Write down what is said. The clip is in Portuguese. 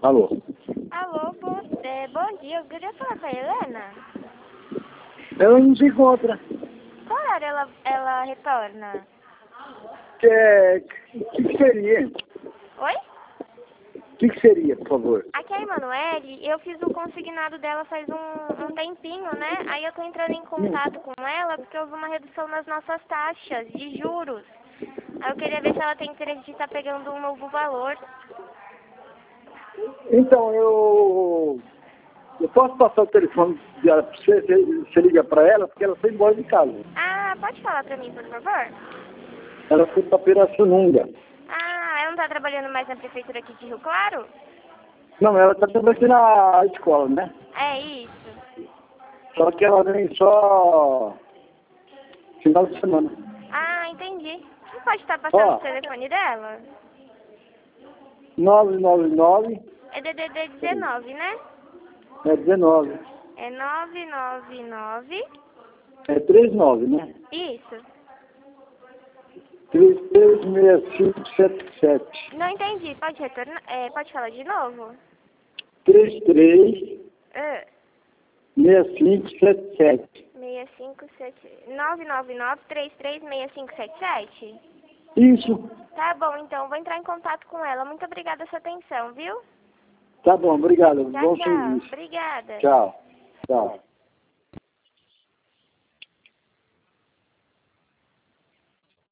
Alô? Alô, bom dia. Eu queria falar com a Helena. Ela não se encontra. Qual horário ela retorna? Que seria? Oi? O que seria, por favor? Aqui é a Emanuele. Eu fiz o consignado dela faz um tempinho, né? Aí eu tô entrando em contato com ela porque houve uma redução nas nossas taxas de juros. Aí eu queria ver se ela tem interesse de estar pegando um novo valor. Então, eu posso passar o telefone dela para você liga para ela, porque ela foi embora de casa. Ah, pode falar pra mim, por favor? Ela foi para Pirassununga. Ah, ela não tá trabalhando mais na prefeitura aqui de Rio Claro? Não, ela está trabalhando aqui na escola, né? É isso. Só que ela vem só final de semana. Ah, entendi. Você pode estar passando Ó, o telefone dela? 999 É DDD 19, né? é 19. É 999. É 39, né? Isso. 336577. Não entendi. Pode retornar? Pode falar de novo? 336577. Ah, 999-336577? Isso. Tá bom, então. Vou entrar em contato com ela. Muito obrigada pela sua atenção, viu? Tá bom, obrigado. Tchau, Bom tchau. serviço. Obrigada. Tchau. Tchau.